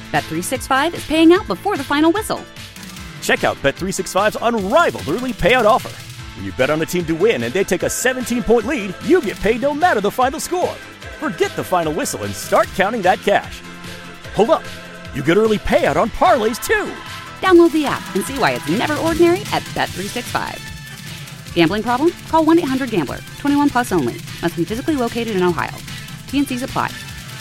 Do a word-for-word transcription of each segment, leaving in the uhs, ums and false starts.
Bet three sixty-five is paying out before the final whistle. Check out Bet three sixty-five's unrivaled early payout offer. When you bet on a team to win and they take a seventeen-point lead, you get paid no matter the final score. Forget the final whistle and start counting that cash. Hold up. You get early payout on parlays, too. Download the app and see why it's never ordinary at Bet three sixty-five. Gambling problem? Call one eight hundred gambler. twenty-one plus only. Must be physically located in Ohio. T and C's apply.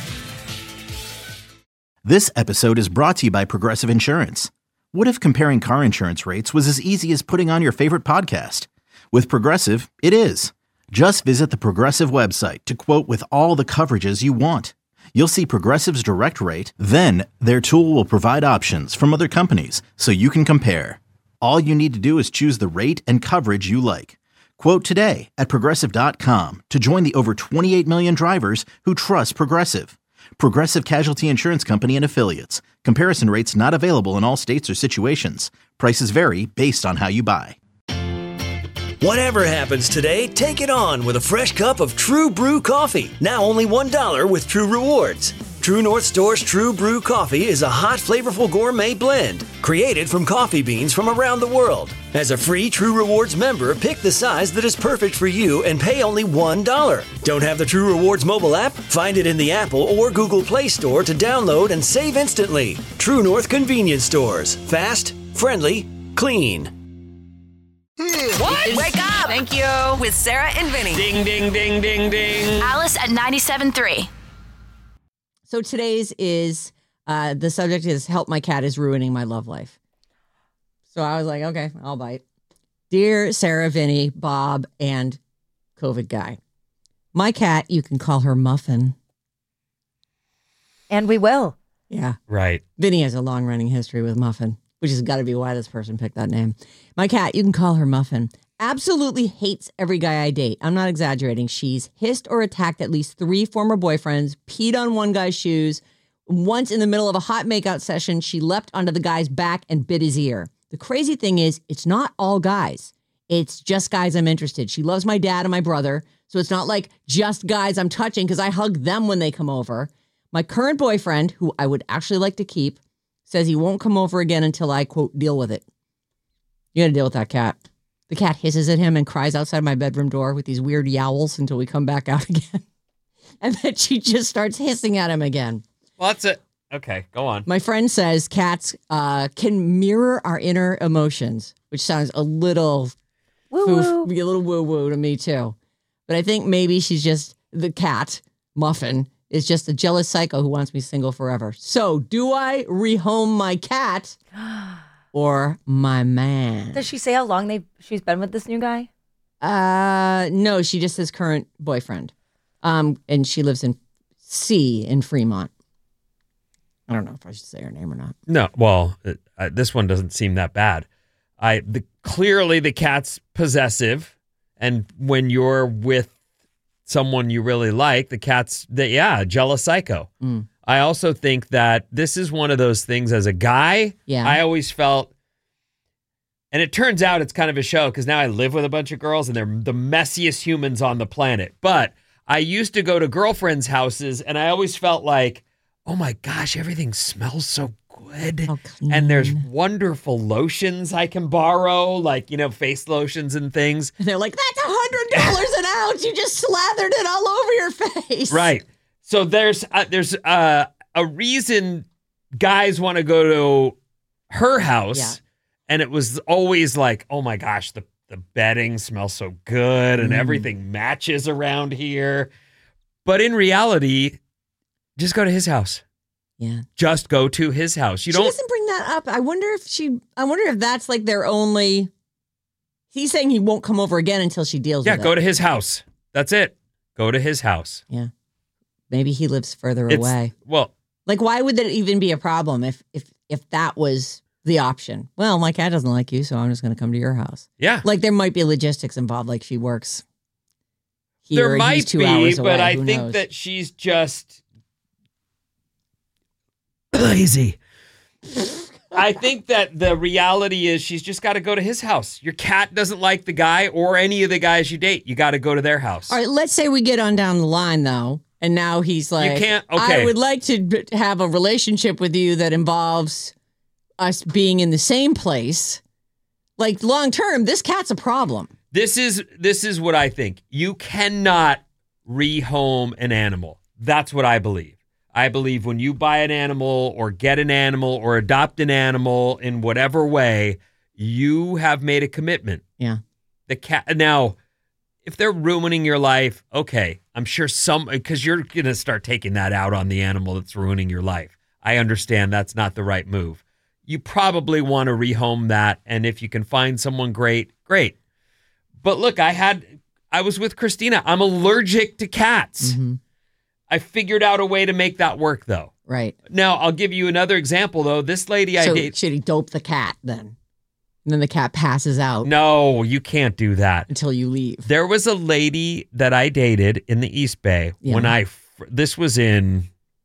This episode is brought to you by Progressive Insurance. What if comparing car insurance rates was as easy as putting on your favorite podcast? With Progressive, it is. Just visit the Progressive website to quote with all the coverages you want. You'll see Progressive's direct rate, then their tool will provide options from other companies so you can compare. All you need to do is choose the rate and coverage you like. Quote today at Progressive dot com to join the over twenty-eight million drivers who trust Progressive. Progressive Casualty Insurance Company and Affiliates. Comparison rates not available in all states or situations. Prices vary based on how you buy. Whatever happens today, take it on with a fresh cup of True Brew coffee. Now only one dollar with True Rewards. True North Store's True Brew coffee is a hot, flavorful gourmet blend created from coffee beans from around the world. As a free True Rewards member, pick the size that is perfect for you and pay only one dollar. Don't have the True Rewards mobile app? Find it in the Apple or Google Play Store to download and save instantly. True North Convenience Stores. Fast, friendly, clean. What? Wake up! Thank you. With Sarah and Vinny. Ding, ding, ding, ding, ding. Alice at ninety-seven point three. So today's is, uh, the subject is help my cat is ruining my love life. So I was like, okay, I'll bite. Dear Sarah, Vinny, Bob, and COVID guy. My cat, you can call her Muffin. And we will. Yeah. Right. Vinny has a long running history with Muffin, which has got to be why this person picked that name. My cat, you can call her Muffin, absolutely hates every guy I date. I'm not exaggerating. She's hissed or attacked at least three former boyfriends, peed on one guy's shoes. Once in the middle of a hot makeout session, she leapt onto the guy's back and bit his ear. The crazy thing is, it's not all guys. It's just guys I'm interested. She loves my dad and my brother, so it's not like just guys I'm touching because I hug them when they come over. My current boyfriend, who I would actually like to keep, says he won't come over again until I, quote, deal with it. You gotta deal with that cat. The cat hisses at him and cries outside my bedroom door with these weird yowls until we come back out again. And then she just starts hissing at him again. Well, that's it. Okay, go on. My friend says cats uh, can mirror our inner emotions, which sounds a little woo-woo. Foof, a little woo-woo to me too. But I think maybe she's just, the cat, Muffin, is just a jealous psycho who wants me single forever. So do I rehome my cat or my man? Does she say how long they she's been with this new guy? Uh, no, she just says current boyfriend. Um, and she lives in C in Fremont. I don't know if I should say her name or not. No, well, uh, this one doesn't seem that bad. I the, clearly the cat's possessive, and when you're with someone you really like, the cat's the yeah jealous psycho. Mm. I also think that this is one of those things. As a guy, yeah, I always felt, and it turns out it's kind of a show because now I live with a bunch of girls and they're the messiest humans on the planet. But I used to go to girlfriends' houses and I always felt like, oh my gosh, everything smells so good. So and there's wonderful lotions I can borrow, like, you know, face lotions and things. And they're like, that's one hundred dollars an ounce. You just slathered it all over your face. Right. So there's uh, there's uh, a reason guys want to go to her house. Yeah. And it was always like, oh my gosh, the, the bedding smells so good and mm. everything matches around here. But in reality, just go to his house. Yeah. Just go to his house. You she don't doesn't bring that up. I wonder if she, I wonder if that's like their only, he's saying he won't come over again until she deals yeah, with it. Yeah, go to his house. That's it. Go to his house. Yeah. Maybe he lives further it's, away. Well. Like, why would that even be a problem if, if, if that was the option? Well, my cat doesn't like you, so I'm just going to come to your house. Yeah. Like, there might be logistics involved, like she works here. There and might he's two be, hours but away. I Who think knows? that she's just lazy. I think that the reality is she's just got to go to his house. Your cat doesn't like the guy or any of the guys you date. You got to go to their house. All right, let's say we get on down the line, though, And now he's like, You can't- okay. I would like to b- have a relationship with you that involves us being in the same place. Like long term, this cat's a problem. This is this is what I think. You cannot rehome an animal. That's what I believe. I believe when you buy an animal or get an animal or adopt an animal in whatever way, you have made a commitment. Yeah. The cat now, if they're ruining your life, okay, I'm sure some because you're gonna start taking that out on the animal that's ruining your life. I understand that's not the right move. You probably want to rehome that, and if you can find someone great, great. But look, I had I was with Christina. I'm allergic to cats. Mm-hmm. I figured out a way to make that work, though. Right. Now, I'll give you another example, though. This lady I So date. should he dope the cat then? And then the cat passes out No, you can't do that. until you leave. There was a lady that I dated in the East Bay Yeah. when I, this was in,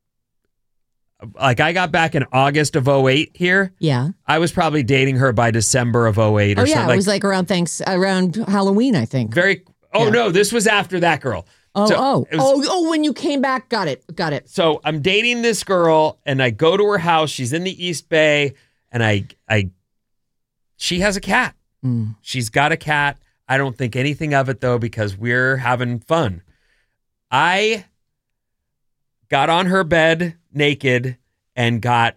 like I got back in August of oh eight here. Yeah. I was probably dating her by December of oh eight or Oh yeah, something. it was like around thanks around Halloween, I think. Very, oh Yeah. no, this was after that girl. Oh, So oh, it was- oh, oh! When you came back, got it, got it. So I'm dating this girl and I go to her house. She's in the East Bay and I, I, she has a cat. Mm. She's got a cat. I don't think anything of it though, because we're having fun. I got on her bed naked and got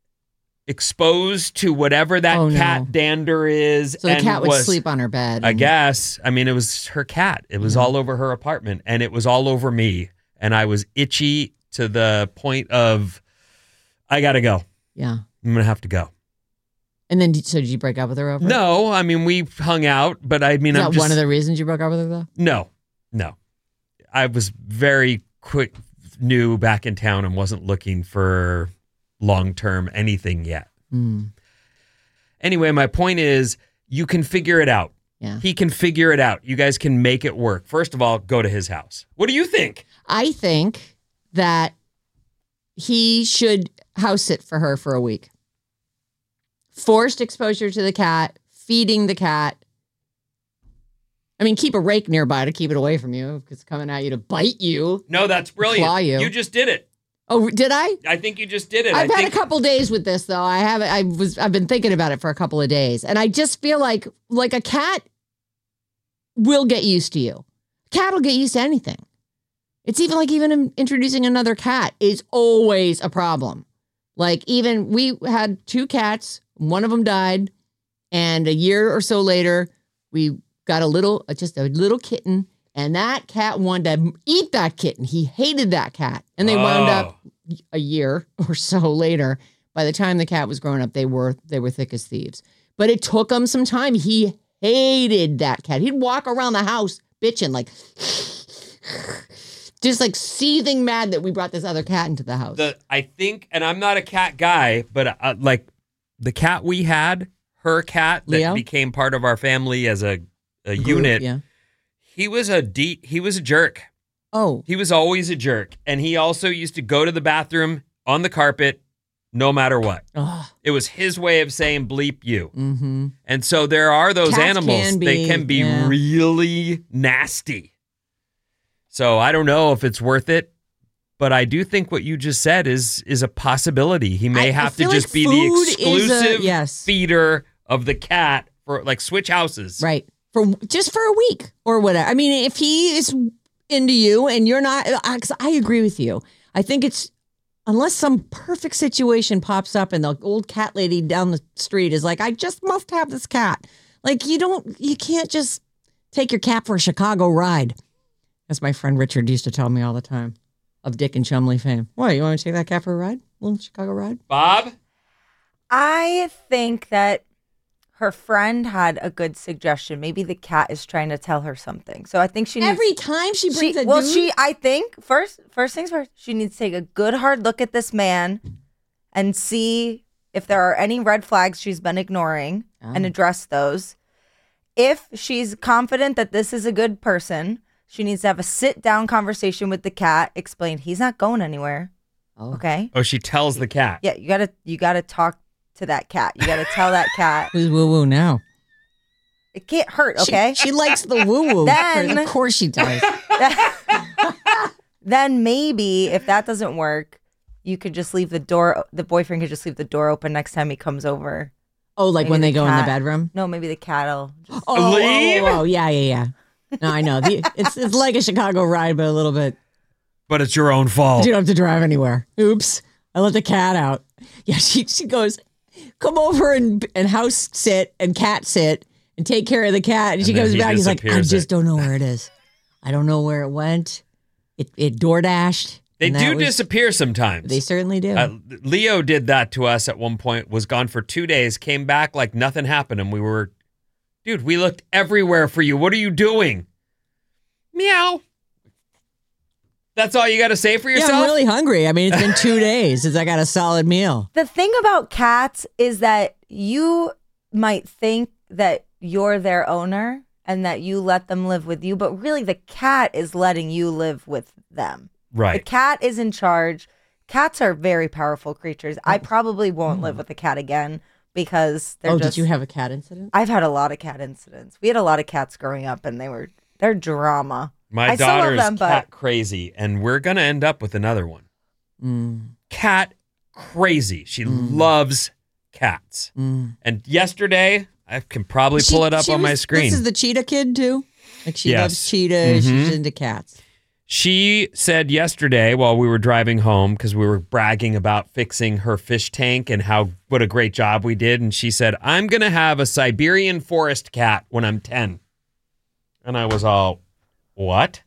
exposed to whatever that Oh, no. cat dander is. So the and cat would was- sleep on her bed. I and- guess. I mean, it was her cat. It was all over her apartment and it was all over me. And I was itchy to the point of, I got to go. Yeah. I'm going to have to go. And then, did- so did you break up with her over it? No, I mean, we hung out, but I mean, Is I'm that just, one of the reasons you broke up with her, though? no, no. I was very quick, new back in town and wasn't looking for long-term anything yet. Mm. Anyway, my point is you can figure it out. Yeah. He can figure it out. You guys can make it work. First of all, go to his house. What do you think? I think that he should house sit for her for a week. Forced exposure to the cat, feeding the cat. I mean, keep a rake nearby to keep it away from you because it's coming at you to bite you. No, that's brilliant. Claw you. just did it. Oh, did I? I think you just did it. I've I had think a couple days with this though. I haven't. I was. I've been thinking about it for a couple of days, and I just feel like like a cat will get used to you. Cat will get used to anything. It's even like even in- introducing another cat is always a problem. Like even we had two cats. One of them died, and a year or so later, we got a little, just a little kitten, and that cat wanted to eat that kitten. He hated that cat, and they wound Oh. up a year or so later. By the time the cat was growing up, they were they were thick as thieves. But it took him some time. He hated that cat. He'd walk around the house bitching, like just like seething mad that we brought this other cat into the house. the I think, and I'm not a cat guy, but uh, like the cat we had, her cat that Leo? became part of our family as a, a Group, unit. yeah. He was a de- he was a jerk. Oh, He was always a jerk, and he also used to go to the bathroom on the carpet, no matter what. oh, It was his way of saying "bleep you." mm-hmm. And so there are those Cats animals. can be, they can be yeah. really nasty. So I don't know if it's worth it, but I do think what you just said is is a possibility. He may I- I have to feel just like be the food is a- exclusive yes. feeder of the cat for like switch houses. Right. For just for a week or whatever. I mean, if he is into you and you're not, I, 'cause I agree with you. I think it's, unless some perfect situation pops up and the old cat lady down the street is like, I just must have this cat. Like you don't, you can't just take your cat for a Chicago ride. As my friend Richard used to tell me all the time, of Dick and Chumley fame. What, you want to take that cat for a ride? A little Chicago ride? Bob? I think that her friend had a good suggestion. Maybe the cat is trying to tell her something. So I think she needs, Every time she brings she, a well, dude, she I think first first things first, she needs to take a good hard look at this man and see if there are any red flags she's been ignoring and address those. If she's confident that this is a good person, she needs to have a sit down conversation with the cat, explain he's not going anywhere. Oh. Okay? Oh, she tells the cat. Yeah, you got to you got to talk to that cat. You got to tell that cat. who's woo woo now? It can't hurt, She- okay? She, likes the woo woo. Then- Of course she does. then maybe if that doesn't work, you could just leave the door. The boyfriend could just leave the door open next time he comes over. Oh, like Maybe when they the go in the cat- bedroom? No, maybe the cat'll just Oh, Leave? Oh, oh, oh, yeah, yeah, yeah. No, I know. The, it's it's like a Chicago ride, but a little bit. But it's your own fault. You don't have to drive anywhere. Oops. I let the cat out. Yeah, she she goes, come over and and house sit and cat sit and take care of the cat. And, And she then goes he back. He's like, I disappears just it. don't know where it is. I don't know where it went. It it door dashed. They and do that was- disappear sometimes. They certainly do. Uh, Leo did that to us at one point, was gone for two days, came back like nothing happened. And we were, dude, we looked everywhere for you. What are you doing? Meow. That's all you got to say for yeah, yourself? I'm really hungry. I mean, it's been two days since I got a solid meal. The thing about cats is that you might think that you're their owner and that you let them live with you, but really the cat is letting you live with them. The Right. cat is in charge. Cats are very powerful creatures. I probably won't live with a cat again because they're Oh, just. did you have a cat incident? I've had a lot of cat incidents. We had a lot of cats growing up, and they were they're drama. My I still love daughter's them, but- cat crazy, and we're going to end up with another one. Mm, Cat crazy. She loves cats. mm. And yesterday, I can probably pull She- it up she on my was- screen. This is the cheetah kid, too? Like, she Yes. loves cheetahs. Mhm. She's into cats. She said yesterday while we were driving home, because we were bragging about fixing her fish tank and how what a great job we did. And she said, I'm going to have a Siberian forest cat when I'm ten. And I was all, what?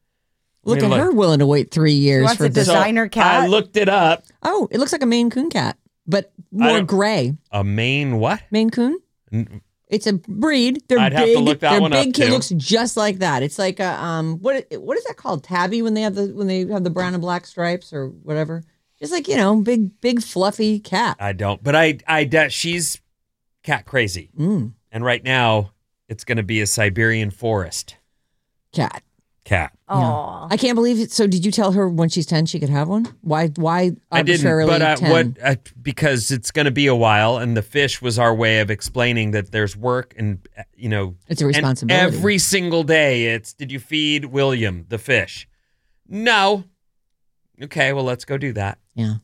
Look I mean, at her willing to wait three years wants for a this. designer cat. I looked it up. Oh, it looks like a Maine Coon cat, but I more don't- gray. A Maine what? Maine Coon? N- It's a breed. They're I'd big. have to look that Their one up, big kid too. looks just like that. It's like a um what what is that called? Tabby when they have the when they have the brown and black stripes or whatever. Just like, you know, big big fluffy cat. I don't. But I, I, de- she's cat crazy. Mm, And right now, it's going to be a Siberian forest cat. cat. Oh, I can't believe it. So did you tell her when she's ten she could have one? Why why I didn't, arbitrarily but uh, ten? what? Uh, because it's going to be a while, and the fish was our way of explaining that there's work, and uh, you know, It's a and responsibility. every single day, it's did you feed William the fish? No. Okay, well, let's go do that Yeah.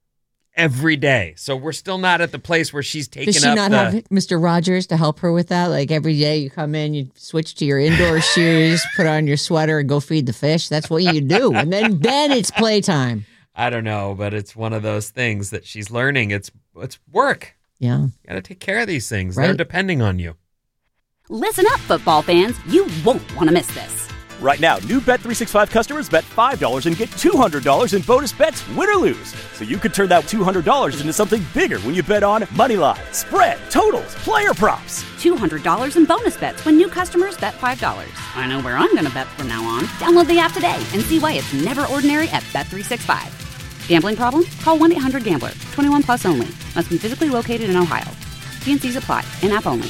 every day. So we're still not at the place where she's taking Does she up not the. have Mister Rogers to help her with that? Like every day you come in, you switch to your indoor shoes, put on your sweater, and go feed the fish. That's what you do, and then then it's playtime. I don't know, but it's one of those things that she's learning. It's it's work. Yeah. You got to take care of these things. They're Right. depending on you. Listen up, football fans. You won't want to miss this. Right now, new Bet three sixty-five customers bet five dollars and get two hundred dollars in bonus bets, win or lose. So you could turn that two hundred dollars into something bigger when you bet on money line, spread, totals, player props. two hundred dollars in bonus bets when new customers bet five dollars. I know where I'm going to bet from now on. Download the app today and see why it's never ordinary at Bet three sixty-five. Gambling problem? Call one eight hundred gambler. twenty-one plus only. Must be physically located in Ohio. T N Cs apply. In-app only.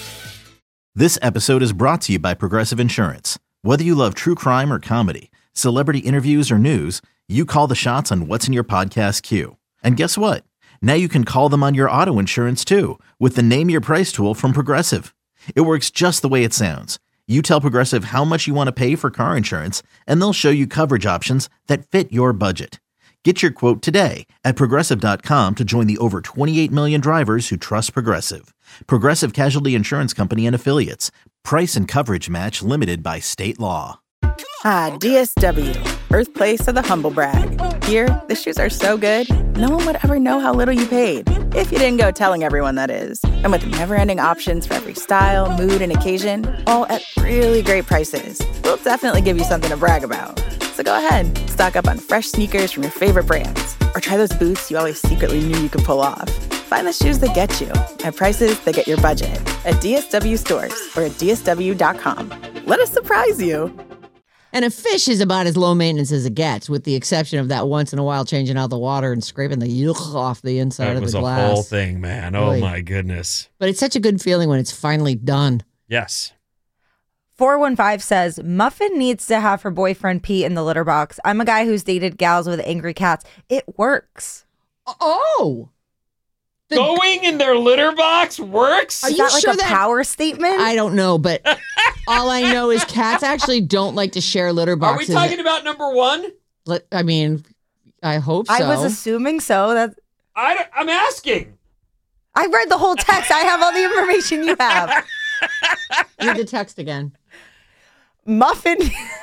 This episode is brought to you by Progressive Insurance. Whether you love true crime or comedy, celebrity interviews or news, you call the shots on what's in your podcast queue. And guess what? Now you can call them on your auto insurance too with the Name Your Price tool from Progressive. It works just the way it sounds. You tell Progressive how much you want to pay for car insurance, and they'll show you coverage options that fit your budget. Get your quote today at Progressive dot com to join the over twenty-eight million drivers who trust Progressive. Progressive Casualty Insurance Company and Affiliates. Price and coverage match limited by state law. Ah, D S W, birthplace of the humble brag. Here, the shoes are so good, no one would ever know how little you paid. If you didn't go telling everyone, that is. And with never-ending options for every style, mood, and occasion, all at really great prices, we'll definitely give you something to brag about. So go ahead, stock up on fresh sneakers from your favorite brands, or try those boots you always secretly knew you could pull off. Find the shoes that get you at prices that get your budget at D S W stores or at D S W dot com. Let us surprise you. And a fish is about as low maintenance as it gets, with the exception of that once in a while changing out the water and scraping the yuck off the inside That of was the a glass. whole thing, man. Oh, Really. my goodness. But it's such a good feeling when it's finally done. Yes. four one five says, Muffin needs to have her boyfriend pee in the litter box. I'm a guy who's dated gals with angry cats. It works. Oh! The- Going in their litter box works? Are Is you that like sure a that- power statement? I don't know, but all I know is cats actually don't like to share litter Are we boxes. talking about number one? Let- I mean, I hope so. I was assuming so. That I don't- I'm asking. I read the whole text. I have all the information you have. Read the text again. Muffin.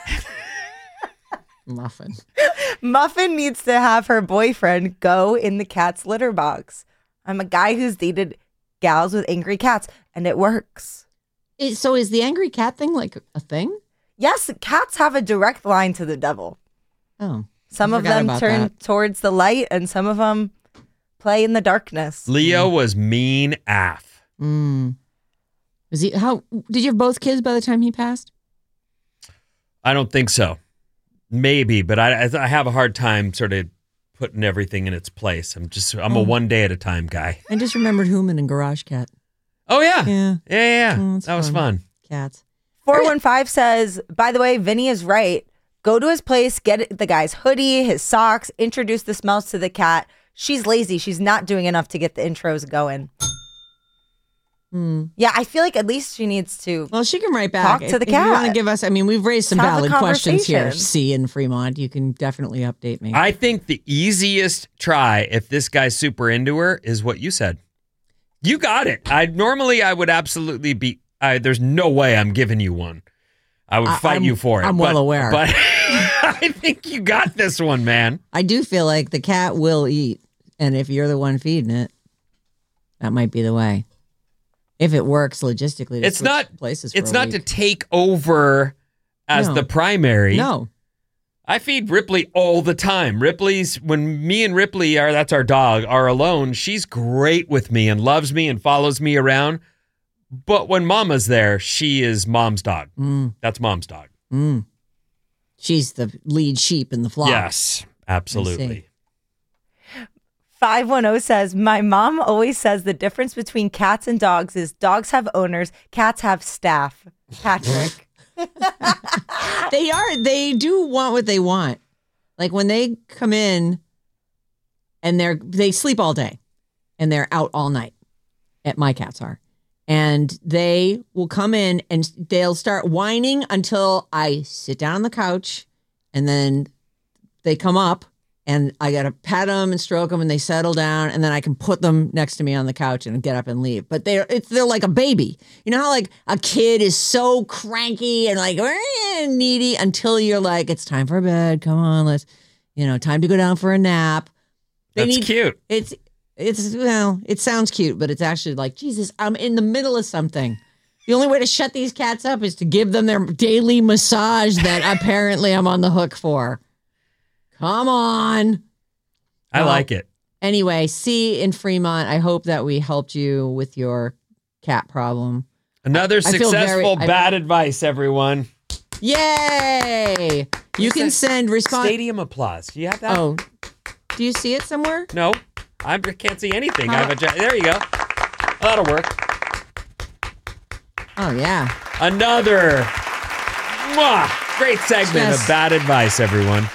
Muffin. Muffin needs to have her boyfriend go in the cat's litter box. I'm a guy who's dated gals with angry cats, and it works. Is- so is the angry cat thing like a thing? Yes, cats have a direct line to the devil. Oh. Some I of forgot them about turn that. towards the light, and some of them play in the darkness. Leo was mean af. Mm. Is he? How did you have both kids by the time he passed? I don't think so. Maybe, but I, I, I have a hard time sort of putting everything in its place. I'm just, I'm a Oh. one day at a time guy. I just remembered Human and Garage Cat. Oh, yeah. Yeah. Yeah, yeah, yeah. Oh, that's that was fun. Cats. four one five says, by the way, Vinny is right. Go to his place, get the guy's hoodie, his socks, introduce the smells to the cat. She's lazy. She's not doing enough to get the intros going. Hmm. Yeah, I feel like at least she needs to. Well, she can write back. Talk to If- the if you want to cat. give us, I mean, we've raised some Have the valid questions here. conversation. C in Fremont, you can definitely update me. I think the easiest try, if this guy's super into her, is what you said. You got it. I normally I would absolutely be. I, there's no way I'm giving you one. I would I- fight I'm- you for it. I'm well but- aware. But I think you got this one, man. I do feel like the cat will eat, and if you're the one feeding it, that might be the way. If it works logistically, to It's switch not. places. For It's a not to week. take over as No. the primary. No, I feed Ripley all the time. Ripley's when me and Ripley are that's our dog are alone. She's great with me and loves me and follows me around. But when Mama's there, she is Mom's dog. Mm. That's Mom's dog. Mm. She's the lead sheep in the flock. Yes, absolutely. five one zero says, my mom always says the difference between cats and dogs is dogs have owners, cats have staff. Patrick. They are. They do want what they want. Like when they come in, and they're they sleep all day, and they're out all night. At my cats are, and they will come in and they'll start whining until I sit down on the couch, and then they come up. And I got to pat them and stroke them and they settle down. And then I can put them next to me on the couch and get up and leave. But they're, it's, they're like a baby. You know how like a kid is so cranky and like "Eh," needy until you're like, it's time for bed. Come on, let's, you know, time to go down for a nap. They That's cute. It's, it's, well, it sounds cute, but it's actually like, Jesus, I'm in the middle of something. The only way to shut these cats up is to give them their daily massage that apparently I'm on the hook for. Come on. I Well, like it. Anyway, C in Fremont, I hope that we helped you with your cat problem. Another I feel very- successful I- bad advice, everyone. Yay! You can send response. Stadium applause. Do you have that? Oh, do you see it somewhere? No, I can't see anything. I have a, ja- there you go. That'll work. Oh, yeah. Another mwah, great segment Yes. of bad advice, everyone.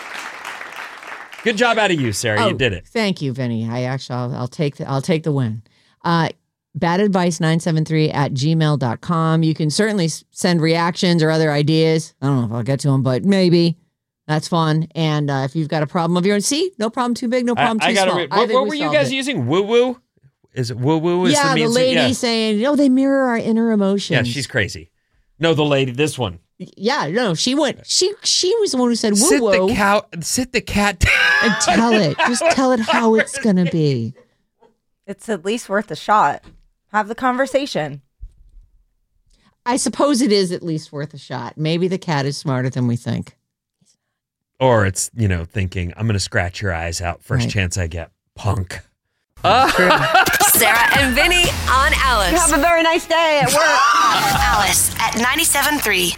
Good job out of you, Sarah. Oh, you did it. Thank you, Vinny. I actually, I'll, I'll take the, I'll take the win. Uh, bad advice nine seven three at gmail dot com. You can certainly s- send reactions or other ideas. I don't know if I'll get to them, but maybe. That's fun. And uh, if you've got a problem of your own, see, no problem too big, no problem I, too I gotta small. read. I What, think what we were you solved guys it. using? Woo woo? Is it woo woo? Is Yeah, the means- lady yeah. saying, "No, they mirror our inner emotions." Yeah, she's crazy. No, the lady. This one. Yeah, no, she went. She she was the one who said, "Woo Sit woo," the cow. Sit the cat down. and tell it. Just tell it how it's gonna be. It's at least worth a shot. Have the conversation. I suppose it is at least worth a shot. Maybe the cat is smarter than we think. Or it's, you know, thinking, I'm going to scratch your eyes out first Right. chance I get. Punk. Sarah and Vinny on Alice. Have a very nice day at work. Alice at ninety-seven point three.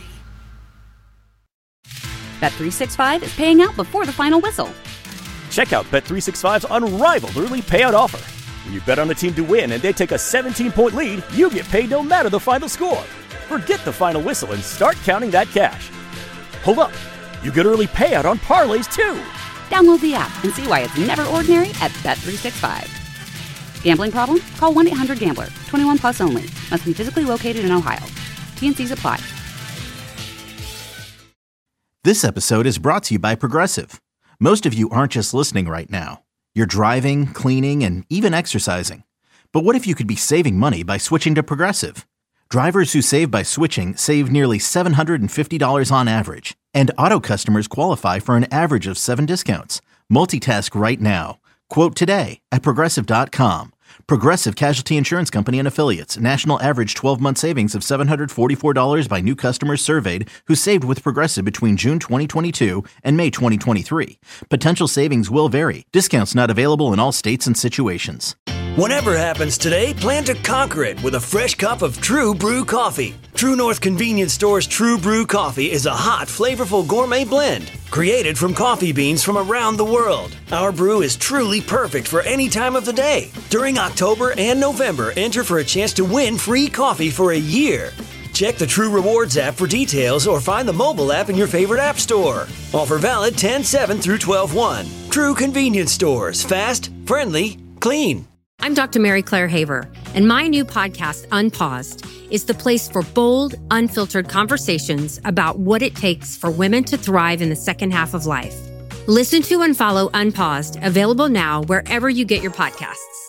Bet three sixty-five is paying out before the final whistle. Check out Bet three sixty-five's unrivaled early payout offer. When you bet on a team to win and they take a seventeen-point lead, you get paid no matter the final score. Forget the final whistle and start counting that cash. Hold up. You get early payout on parlays too. Download the app and see why it's never ordinary at Bet three sixty-five. Gambling problem? Call one eight hundred gambler. twenty-one plus only. Must be physically located in Ohio. T N Cs apply. This episode is brought to you by Progressive. Most of you aren't just listening right now. You're driving, cleaning, and even exercising. But what if you could be saving money by switching to Progressive? Drivers who save by switching save nearly seven hundred fifty dollars on average. And auto customers qualify for an average of seven discounts. Multitask right now. Quote today at Progressive dot com. Progressive Casualty Insurance Company and Affiliates. National average twelve-month savings of seven hundred forty-four dollars by new customers surveyed who saved with Progressive between June twenty twenty-two and May twenty twenty-three. Potential savings will vary. Discounts not available in all states and situations. Whatever happens today, plan to conquer it with a fresh cup of True Brew coffee. True North Convenience Store's True Brew coffee is a hot, flavorful gourmet blend created from coffee beans from around the world. Our brew is truly perfect for any time of the day. During October and November, enter for a chance to win free coffee for a year. Check the True Rewards app for details or find the mobile app in your favorite app store. Offer valid ten seven through twelve one. True Convenience Stores. Fast, friendly, clean. I'm Doctor Mary Claire Haver, and my new podcast, Unpaused, is the place for bold, unfiltered conversations about what it takes for women to thrive in the second half of life. Listen to and follow Unpaused, available now wherever you get your podcasts.